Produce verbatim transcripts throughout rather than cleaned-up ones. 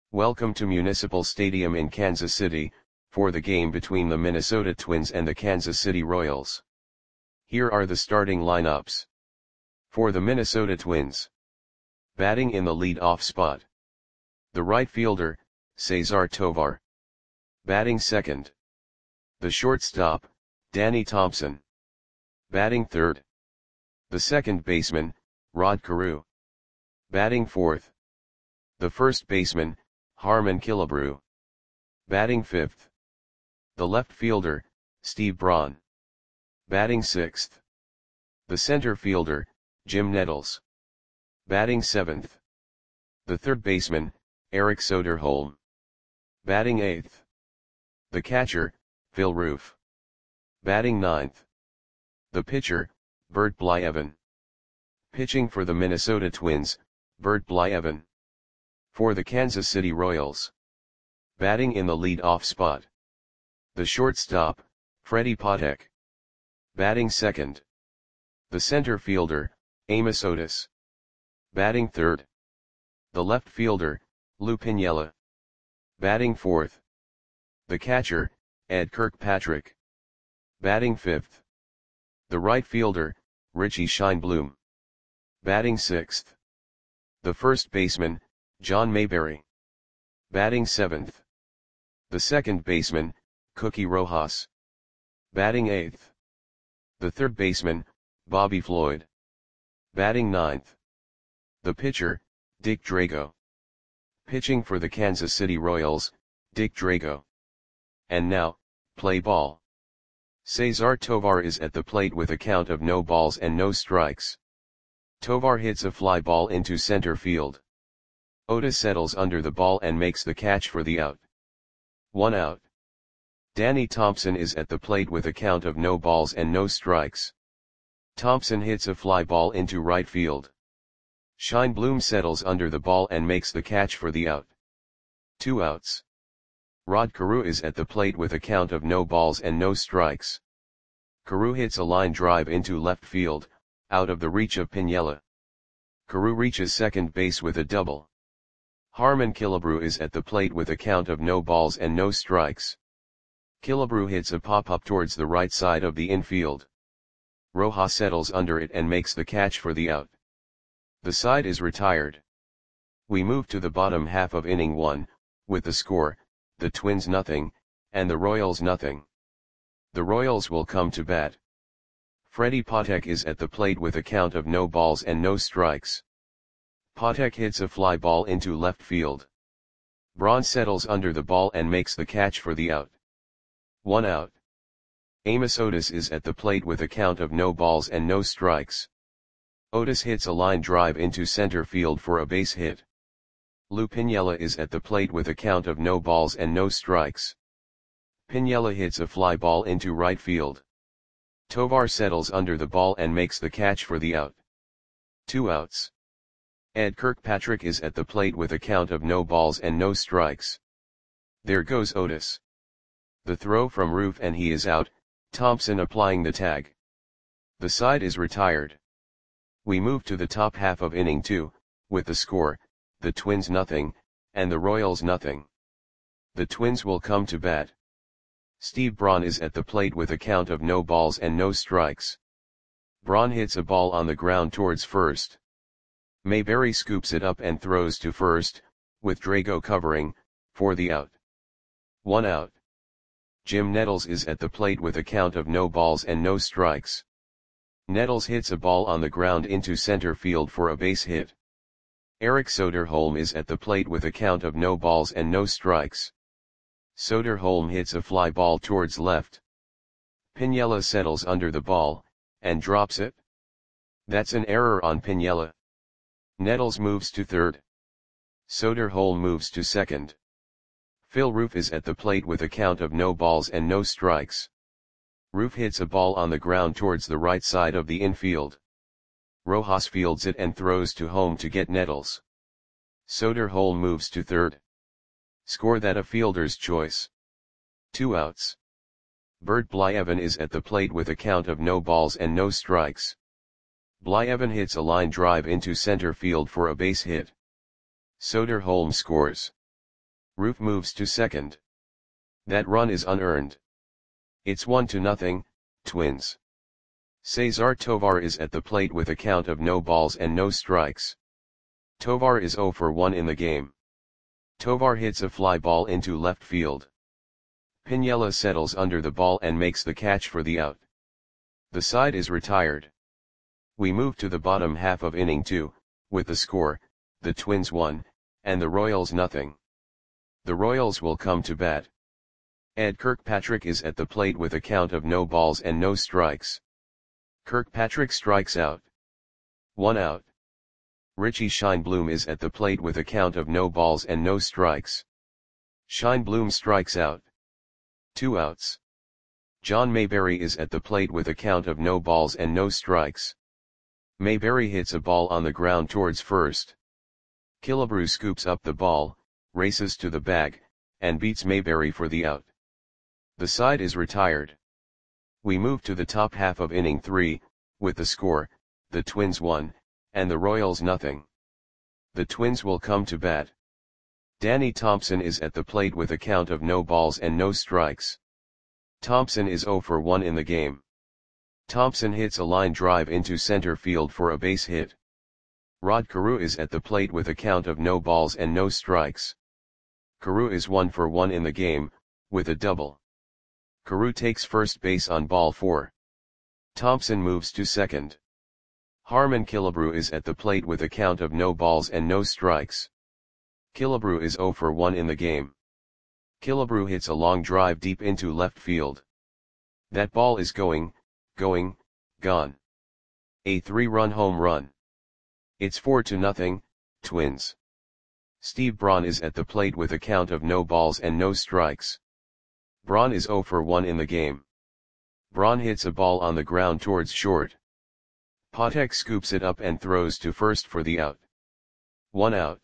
Welcome to Municipal Stadium in Kansas City, for the game between the Minnesota Twins and the Kansas City Royals. Here are the starting lineups. For the Minnesota Twins. Batting in the lead-off spot. The right fielder, Cesar Tovar. Batting second. The shortstop, Danny Thompson. Batting third. The second baseman, Rod Carew. Batting fourth. The first baseman, Harmon Killebrew. Batting fifth. The left fielder, Steve Braun. Batting sixth. The center fielder, Jim Nettles. Batting seventh. The third baseman, Eric Soderholm. Batting eighth. The catcher, Phil Roof. Batting ninth. The pitcher, Bert Blyleven. Pitching for the Minnesota Twins, Bert Blyleven. For the Kansas City Royals. Batting in the lead-off spot. The shortstop, Freddie Patek. Batting second. The center fielder, Amos Otis. Batting third. The left fielder, Lou Piniella. Batting fourth. The catcher, Ed Kirkpatrick. Batting fifth. The right fielder, Richie Scheinblum. Batting sixth. The first baseman, John Mayberry. Batting seventh. The second baseman, Cookie Rojas. Batting eighth. The third baseman, Bobby Floyd. Batting ninth. The pitcher, Dick Drago. Pitching for the Kansas City Royals, Dick Drago. And now, play ball. Cesar Tovar is at the plate with a count of no balls and no strikes. Tovar hits a fly ball into center field. Otis settles under the ball and makes the catch for the out. One out. Danny Thompson is at the plate with a count of no balls and no strikes. Thompson hits a fly ball into right field. Scheinblum settles under the ball and makes the catch for the out. Two outs. Rod Carew is at the plate with a count of no balls and no strikes. Carew hits a line drive into left field, out of the reach of Piniella. Carew reaches second base with a double. Harmon Killebrew is at the plate with a count of no balls and no strikes. Killebrew hits a pop-up towards the right side of the infield. Rojas settles under it and makes the catch for the out. The side is retired. We move to the bottom half of inning one, with the score, the Twins nothing, and the Royals nothing. The Royals will come to bat. Freddie Patek is at the plate with a count of no balls and no strikes. Patek hits a fly ball into left field. Braun settles under the ball and makes the catch for the out. One out. Amos Otis is at the plate with a count of no balls and no strikes. Otis hits a line drive into center field for a base hit. Lou Piniella is at the plate with a count of no balls and no strikes. Piniella hits a fly ball into right field. Tovar settles under the ball and makes the catch for the out. Two outs. Ed Kirkpatrick is at the plate with a count of no balls and no strikes. There goes Otis. The throw from Roof and he is out, Thompson applying the tag. The side is retired. We move to the top half of inning two, with the score, the Twins nothing, and the Royals nothing. The Twins will come to bat. Steve Braun is at the plate with a count of no balls and no strikes. Braun hits a ball on the ground towards first. Mayberry scoops it up and throws to first, with Drago covering, for the out. One out. Jim Nettles is at the plate with a count of no balls and no strikes. Nettles hits a ball on the ground into center field for a base hit. Eric Soderholm is at the plate with a count of no balls and no strikes. Soderholm hits a fly ball towards left. Piniella settles under the ball, and drops it. That's an error on Piniella. Nettles moves to third. Soderholm moves to second. Phil Roof is at the plate with a count of no balls and no strikes. Roof hits a ball on the ground towards the right side of the infield. Rojas fields it and throws to home to get Nettles. Soderholm moves to third. Score that a fielder's choice. Two outs. Bert Blyleven is at the plate with a count of no balls and no strikes. Blyleven hits a line drive into center field for a base hit. Soderholm scores. Roof moves to second. That run is unearned. It's one to nothing, Twins. Cesar Tovar is at the plate with a count of no balls and no strikes. Tovar is zero for one in the game. Tovar hits a fly ball into left field. Piniella settles under the ball and makes the catch for the out. The side is retired. We move to the bottom half of inning two, with the score, the Twins one, and the Royals nothing. The Royals will come to bat. Ed Kirkpatrick is at the plate with a count of no balls and no strikes. Kirkpatrick strikes out. One out. Richie Scheinblum is at the plate with a count of no balls and no strikes. Scheinblum strikes out. Two outs. John Mayberry is at the plate with a count of no balls and no strikes. Mayberry hits a ball on the ground towards first. Killebrew scoops up the ball, races to the bag, and beats Mayberry for the out. The side is retired. We move to the top half of inning three, with the score, the Twins one, and the Royals nothing. The Twins will come to bat. Danny Thompson is at the plate with a count of no balls and no strikes. Thompson is zero for one in the game. Thompson hits a line drive into center field for a base hit. Rod Carew is at the plate with a count of no balls and no strikes. Carew is one for one in the game, with a double. Carew takes first base on ball four. Thompson moves to second. Harmon Killebrew is at the plate with a count of no balls and no strikes. Killebrew is zero for one in the game. Killebrew hits a long drive deep into left field. That ball is going, going, gone. A three-run home run. It's four to nothing, Twins. Steve Braun is at the plate with a count of no balls and no strikes. Braun is zero for one in the game. Braun hits a ball on the ground towards short. Patek scoops it up and throws to first for the out. One out.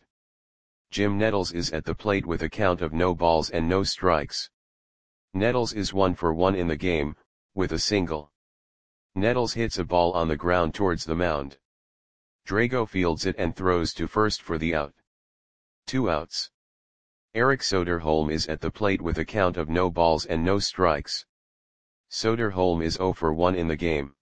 Jim Nettles is at the plate with a count of no balls and no strikes. Nettles is one for one in the game, with a single. Nettles hits a ball on the ground towards the mound. Drago fields it and throws to first for the out. Two outs. Eric Soderholm is at the plate with a count of no balls and no strikes. Soderholm is zero for one in the game.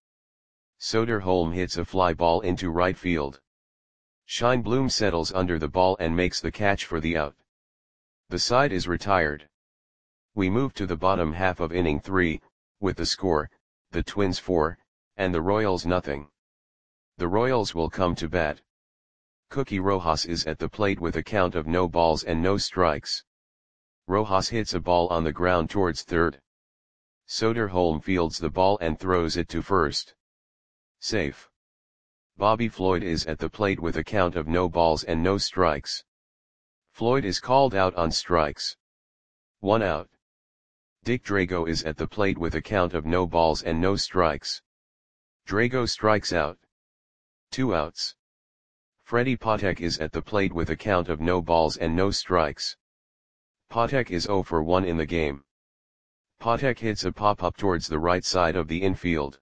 Soderholm hits a fly ball into right field. Scheinblum settles under the ball and makes the catch for the out. The side is retired. We move to the bottom half of inning three, with the score, the Twins four, and the Royals nothing. The Royals will come to bat. Cookie Rojas is at the plate with a count of no balls and no strikes. Rojas hits a ball on the ground towards third. Soderholm fields the ball and throws it to first. Safe. Bobby Floyd is at the plate with a count of no balls and no strikes. Floyd is called out on strikes. One out. Dick Drago is at the plate with a count of no balls and no strikes. Drago strikes out. Two outs. Freddie Patek is at the plate with a count of no balls and no strikes. Patek is zero for one in the game. Patek hits a pop-up towards the right side of the infield.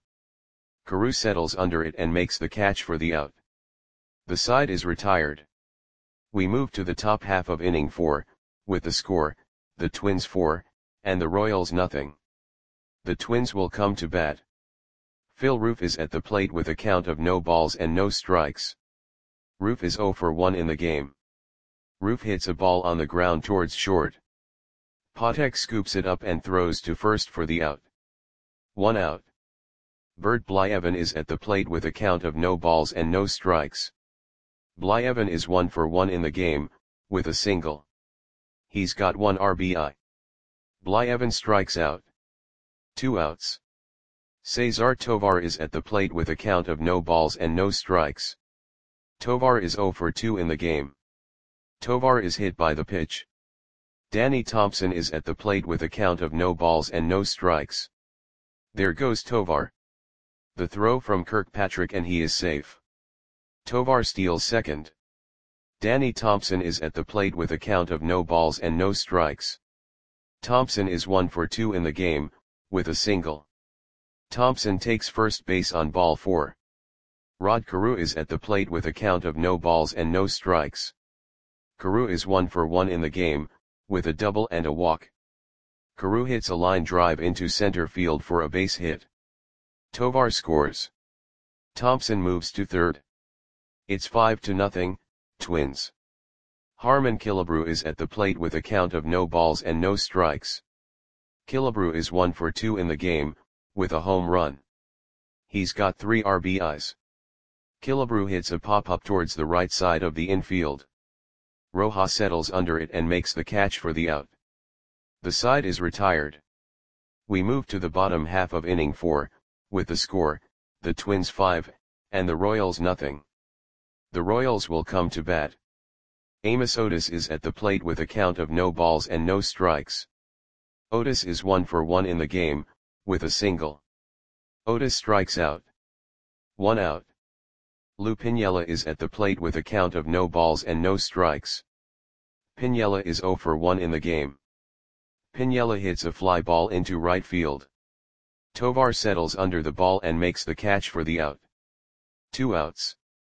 Carew settles under it and makes the catch for the out. The side is retired. We move to the top half of inning four, with the score, the Twins four, and the Royals nothing. The Twins will come to bat. Phil Roof is at the plate with a count of no balls and no strikes. Roof is zero for one in the game. Roof hits a ball on the ground towards short. Patek scoops it up and throws to first for the out. One out. Bert Blyevin is at the plate with a count of no balls and no strikes. Blyevin is one for one in the game, with a single. He's got one R B I. Blyevin strikes out. Two outs. Cesar Tovar is at the plate with a count of no balls and no strikes. Tovar is zero for two in the game. Tovar is hit by the pitch. Danny Thompson is at the plate with a count of no balls and no strikes. There goes Tovar. The throw from Kirkpatrick and he is safe. Tovar steals second. Danny Thompson is at the plate with a count of no balls and no strikes. Thompson is one for two in the game, with a single. Thompson takes first base on ball four. Rod Carew is at the plate with a count of no balls and no strikes. Carew is one for one in the game, with a double and a walk. Carew hits a line drive into center field for a base hit. Tovar scores. Thompson moves to third. It's five to nothing, Twins. Harmon Killebrew is at the plate with a count of no balls and no strikes. Killebrew is one for two in the game, with a home run. He's got three R B Is. Killebrew hits a pop-up towards the right side of the infield. Rojas settles under it and makes the catch for the out. The side is retired. We move to the bottom half of inning four, with the score, the Twins five, and the Royals nothing. The Royals will come to bat. Amos Otis is at the plate with a count of no balls and no strikes. Otis is one for one in the game, with a single. Otis strikes out. One out. Lou Piniella is at the plate with a count of no balls and no strikes. Piniella is zero for one in the game. Piniella hits a fly ball into right field. Tovar settles under the ball and makes the catch for the out. Two outs.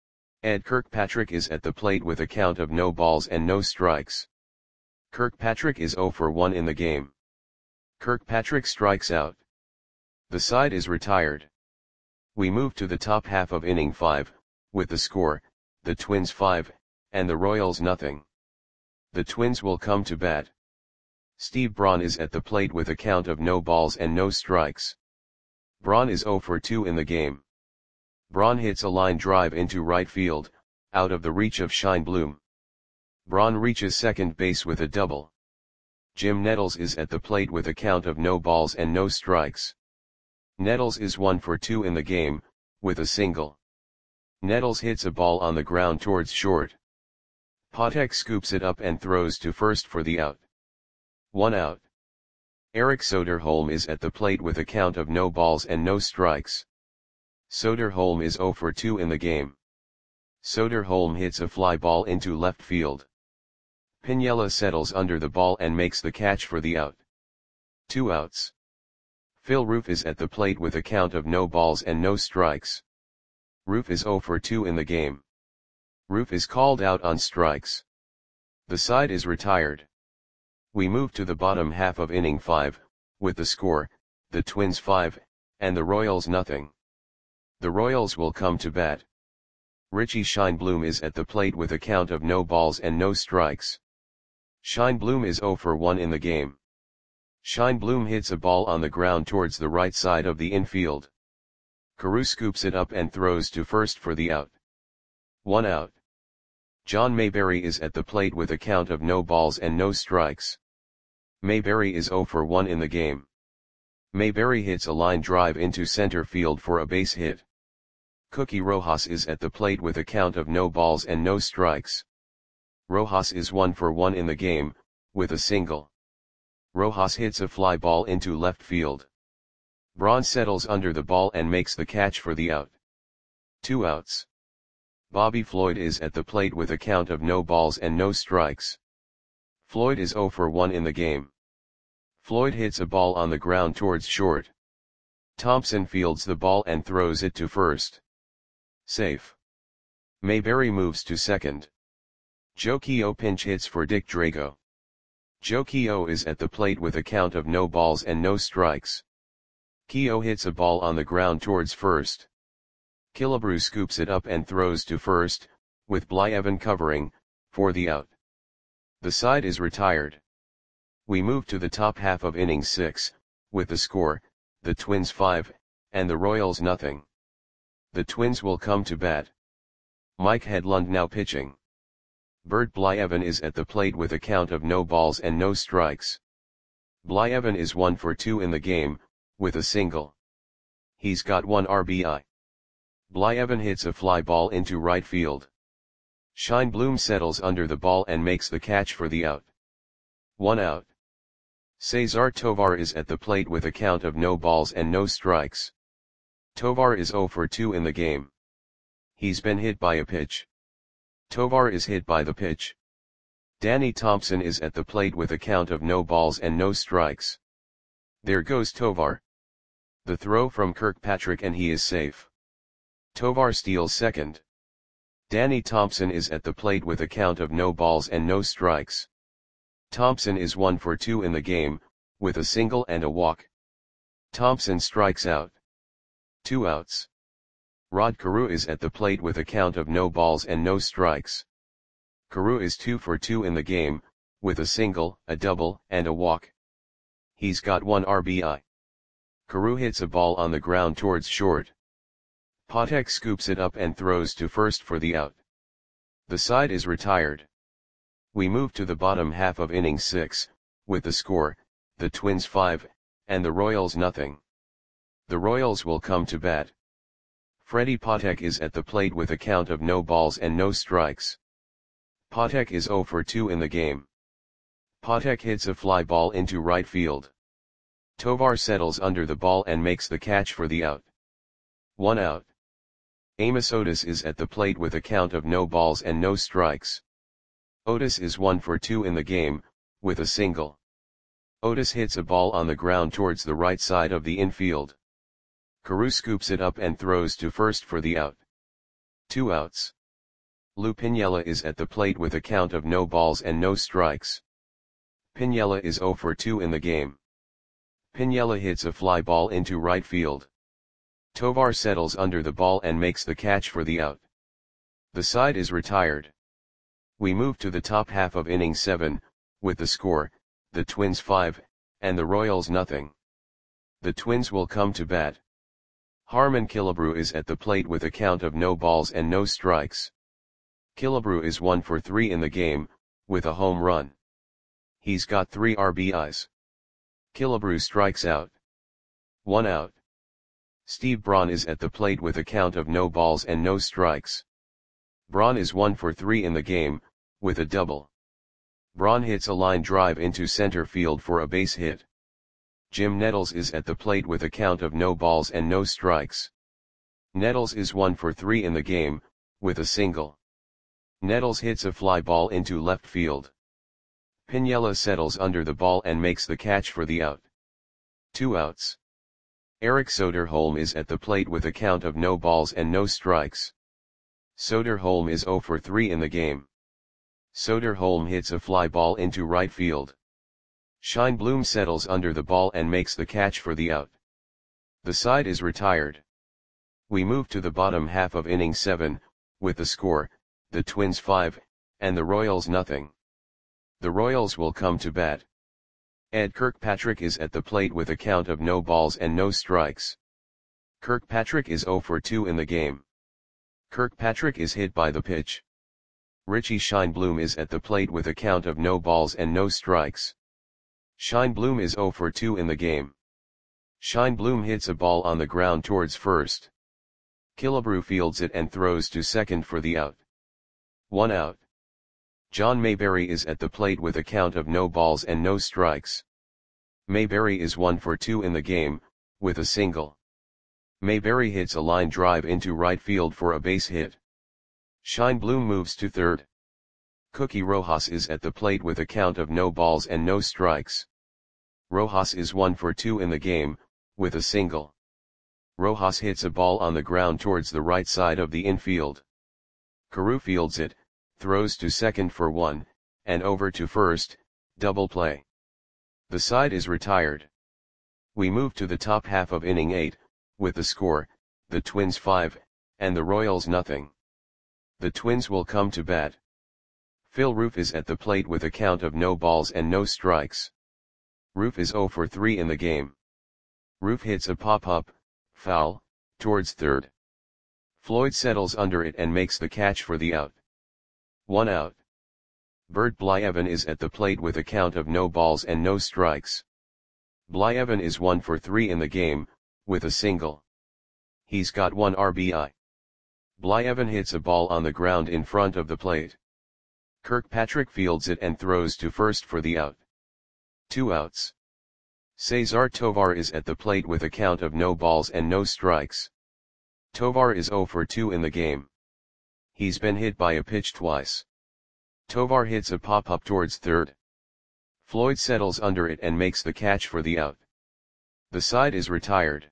Ed Kirkpatrick is at the plate with a count of no balls and no strikes. Kirkpatrick is zero for one in the game. Kirkpatrick strikes out. The side is retired. We move to the top half of inning five, with the score, the Twins five, and the Royals nothing. The Twins will come to bat. Steve Braun is at the plate with a count of no balls and no strikes. Braun is zero for two in the game. Braun hits a line drive into right field, out of the reach of Shine Bloom. Braun reaches second base with a double. Jim Nettles is at the plate with a count of no balls and no strikes. Nettles is one for two in the game, with a single. Nettles hits a ball on the ground towards short. Patek scoops it up and throws to first for the out. One out. Eric Soderholm is at the plate with a count of no balls and no strikes. Soderholm is zero for two in the game. Soderholm hits a fly ball into left field. Piniella settles under the ball and makes the catch for the out. Two outs. Phil Roof is at the plate with a count of no balls and no strikes. Roof is zero for two in the game. Roof is called out on strikes. The side is retired. We move to the bottom half of inning five, with the score, the Twins five, and the Royals nothing. The Royals will come to bat. Richie Shine Bloom is at the plate with a count of no balls and no strikes. Shine Bloom is zero for one in the game. Shine Bloom hits a ball on the ground towards the right side of the infield. Carew scoops it up and throws to first for the out. One out. John Mayberry is at the plate with a count of no balls and no strikes. Mayberry is zero for one in the game. Mayberry hits a line drive into center field for a base hit. Cookie Rojas is at the plate with a count of no balls and no strikes. Rojas is one for one in the game, with a single. Rojas hits a fly ball into left field. Braun settles under the ball and makes the catch for the out. Two outs. Bobby Floyd is at the plate with a count of no balls and no strikes. Floyd is zero for one in the game. Floyd hits a ball on the ground towards short. Thompson fields the ball and throws it to first. Safe. Mayberry moves to second. Joe Keough pinch hits for Dick Drago. Joe Keough is at the plate with a count of no balls and no strikes. Keough hits a ball on the ground towards first. Killebrew scoops it up and throws to first, with Blyevin covering, for the out. The side is retired. We move to the top half of inning six, with the score, the Twins five, and the Royals nothing. The Twins will come to bat. Mike Hedlund now pitching. Bert Blyevin is at the plate with a count of no balls and no strikes. Blyevin is one for two in the game, with a single. He's got one R B I. Blyevin hits a fly ball into right field. Shine Bloom settles under the ball and makes the catch for the out. One out. Cesar Tovar is at the plate with a count of no balls and no strikes. Tovar is zero for two in the game. He's been hit by a pitch. Tovar is hit by the pitch. Danny Thompson is at the plate with a count of no balls and no strikes. There goes Tovar. The throw from Kirkpatrick and he is safe. Tovar steals second. Danny Thompson is at the plate with a count of no balls and no strikes. Thompson is one for two in the game, with a single and a walk. Thompson strikes out. Two outs. Rod Carew is at the plate with a count of no balls and no strikes. Carew is two for two in the game, with a single, a double, and a walk. He's got one R B I. Carew hits a ball on the ground towards short. Patek scoops it up and throws to first for the out. The side is retired. We move to the bottom half of inning six, with the score, the Twins five, and the Royals nothing. The Royals will come to bat. Freddie Patek is at the plate with a count of no balls and no strikes. Patek is zero for two in the game. Patek hits a fly ball into right field. Tovar settles under the ball and makes the catch for the out. One out. Amos Otis is at the plate with a count of no balls and no strikes. Otis is one for two in the game, with a single. Otis hits a ball on the ground towards the right side of the infield. Carew scoops it up and throws to first for the out. Two outs. Lou Piniella is at the plate with a count of no balls and no strikes. Piniella is zero for two in the game. Piniella hits a fly ball into right field. Tovar settles under the ball and makes the catch for the out. The side is retired. We move to the top half of inning seven, with the score, the Twins five, and the Royals nothing. The Twins will come to bat. Harmon Killebrew is at the plate with a count of no balls and no strikes. Killebrew is one for three in the game, with a home run. He's got three R B Is. Killebrew strikes out. One out. Steve Braun is at the plate with a count of no balls and no strikes. Braun is one for three in the game, with a double. Braun hits a line drive into center field for a base hit. Jim Nettles is at the plate with a count of no balls and no strikes. Nettles is one for three in the game, with a single. Nettles hits a fly ball into left field. Piniella settles under the ball and makes the catch for the out. Two outs. Eric Soderholm is at the plate with a count of no balls and no strikes. Soderholm is zero for three in the game. Soderholm hits a fly ball into right field. Scheinblum settles under the ball and makes the catch for the out. The side is retired. We move to the bottom half of inning seven, with the score, the Twins five, and the Royals nothing. The Royals will come to bat. Ed Kirkpatrick is at the plate with a count of no balls and no strikes. Kirkpatrick is zero for two in the game. Kirkpatrick is hit by the pitch. Richie Scheinblum is at the plate with a count of no balls and no strikes. Scheinblum is zero for two in the game. Scheinblum hits a ball on the ground towards first. Killebrew fields it and throws to second for the out. One out. John Mayberry is at the plate with a count of no balls and no strikes. Mayberry is one for two in the game, with a single. Mayberry hits a line drive into right field for a base hit. Scheinblum moves to third. Cookie Rojas is at the plate with a count of no balls and no strikes. Rojas is one for two in the game, with a single. Rojas hits a ball on the ground towards the right side of the infield. Carew fields it, throws to second for one, and over to first, double play. The side is retired. We move to the top half of inning eight, with the score, the Twins five, and the Royals nothing. The Twins will come to bat. Phil Roof is at the plate with a count of no balls and no strikes. Roof is zero for three in the game. Roof hits a pop-up, foul, towards third. Floyd settles under it and makes the catch for the out. One out. Bert Blyevin is at the plate with a count of no balls and no strikes. Blyevin is one for three in the game, with a single. He's got one R B I. Blyevin hits a ball on the ground in front of the plate. Kirkpatrick fields it and throws to first for the out. Two outs. Cesar Tovar is at the plate with a count of no balls and no strikes. Tovar is zero for two in the game. He's been hit by a pitch twice. Tovar hits a pop-up towards third. Floyd settles under it and makes the catch for the out. The side is retired.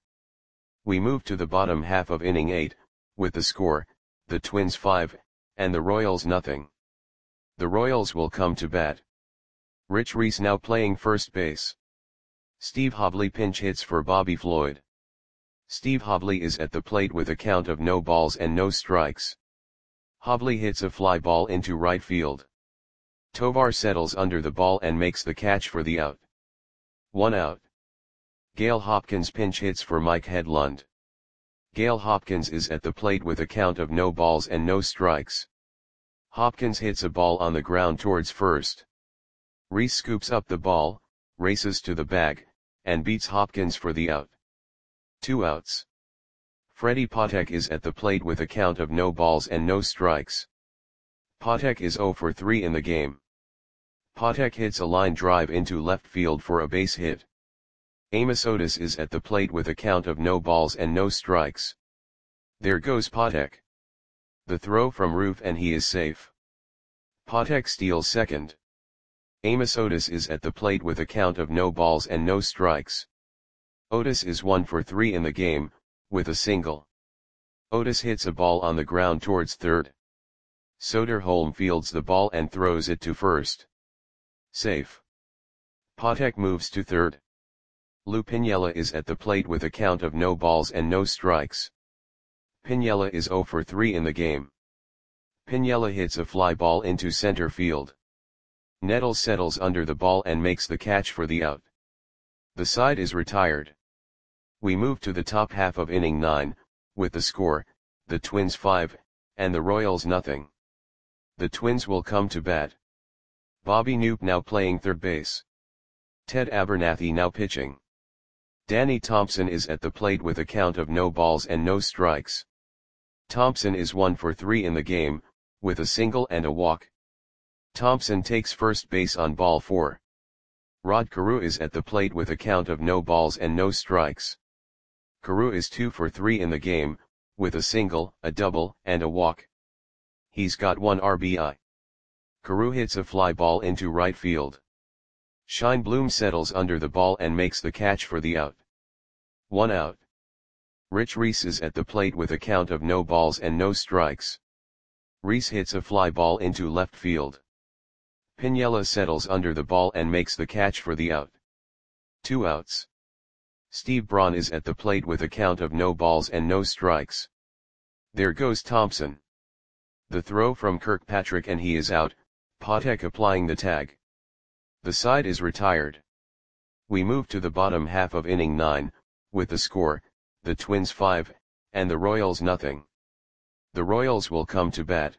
We move to the bottom half of inning eight, with the score, the Twins five, and the Royals nothing. The Royals will come to bat. Rich Reese now playing first base. Steve Hobley pinch hits for Bobby Floyd. Steve Hobley is at the plate with a count of no balls and no strikes. Hobley hits a fly ball into right field. Tovar settles under the ball and makes the catch for the out. One out. Gale Hopkins pinch hits for Mike Hedlund. Gale Hopkins is at the plate with a count of no balls and no strikes. Hopkins hits a ball on the ground towards first. Reese scoops up the ball, races to the bag, and beats Hopkins for the out. Two outs. Freddie Patek is at the plate with a count of no balls and no strikes. Patek is zero for three in the game. Patek hits a line drive into left field for a base hit. Amos Otis is at the plate with a count of no balls and no strikes. There goes Patek. The throw from Roof and he is safe. Patek steals second. Amos Otis is at the plate with a count of no balls and no strikes. Otis is one for three in the game, with a single. Otis hits a ball on the ground towards third. Soderholm fields the ball and throws it to first. Safe. Patek moves to third. Lou Piniella is at the plate with a count of no balls and no strikes. Piniella is zero for three in the game. Piniella hits a fly ball into center field. Nettles settles under the ball and makes the catch for the out. The side is retired. We move to the top half of inning nine, with the score, the Twins five, and the Royals nothing. The Twins will come to bat. Bobby Knoop now playing third base. Ted Abernathy now pitching. Danny Thompson is at the plate with a count of no balls and no strikes. Thompson is one for three in the game, with a single and a walk. Thompson takes first base on ball four. Rod Carew is at the plate with a count of no balls and no strikes. Carew is two for three in the game, with a single, a double, and a walk. He's got one R B I. Carew hits a fly ball into right field. Shine Bloom settles under the ball and makes the catch for the out. One out. Rich Reese is at the plate with a count of no balls and no strikes. Reese hits a fly ball into left field. Piniella settles under the ball and makes the catch for the out. Two outs. Steve Braun is at the plate with a count of no balls and no strikes. There goes Thompson. The throw from Kirkpatrick and he is out, Patek applying the tag. The side is retired. We move to the bottom half of inning nine, with the score, the Twins five, and the Royals nothing. The Royals will come to bat.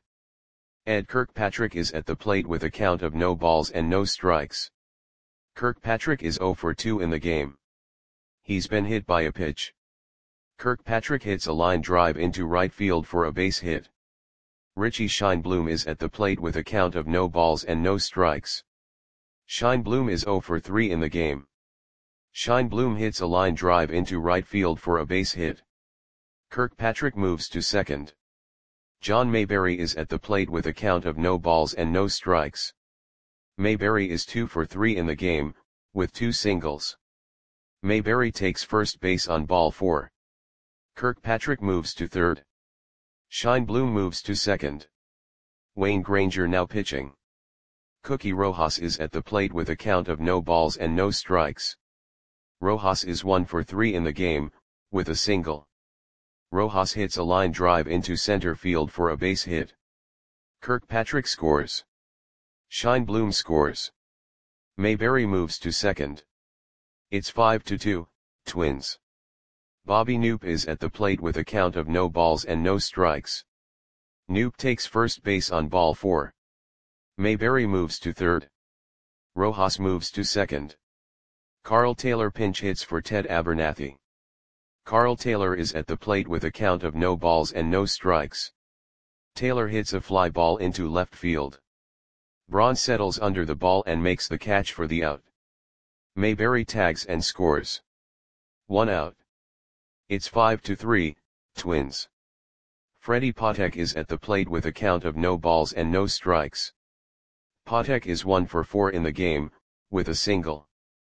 Ed Kirkpatrick is at the plate with a count of no balls and no strikes. Kirkpatrick is zero for two in the game. He's been hit by a pitch. Kirkpatrick hits a line drive into right field for a base hit. Richie Scheinblum is at the plate with a count of no balls and no strikes. Scheinblum is zero for three in the game. Scheinblum hits a line drive into right field for a base hit. Kirkpatrick moves to second. John Mayberry is at the plate with a count of no balls and no strikes. Mayberry is two for three in the game, with two singles. Mayberry takes first base on ball four. Kirkpatrick moves to third. Scheinblum moves to second. Wayne Granger now pitching. Cookie Rojas is at the plate with a count of no balls and no strikes. Rojas is one for three in the game, with a single. Rojas hits a line drive into center field for a base hit. Kirkpatrick scores. Scheinblum scores. Mayberry moves to second. It's five to two, Twins. Bobby Knoop is at the plate with a count of no balls and no strikes. Knoop takes first base on ball four. Mayberry moves to third. Rojas moves to second. Carl Taylor pinch hits for Ted Abernathy. Carl Taylor is at the plate with a count of no balls and no strikes. Taylor hits a fly ball into left field. Braun settles under the ball and makes the catch for the out. Mayberry tags and scores. One out. It's five to three, Twins. Freddie Patek is at the plate with a count of no balls and no strikes. Patek is one for four in the game, with a single.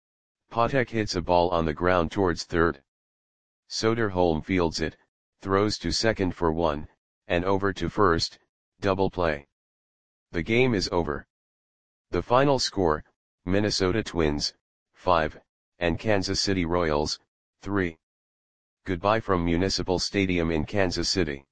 Patek hits a ball on the ground towards third. Soderholm fields it, throws to second for one, and over to first, double play. The game is over. The final score, Minnesota Twins, five, and Kansas City Royals, three. Goodbye from Municipal Stadium in Kansas City.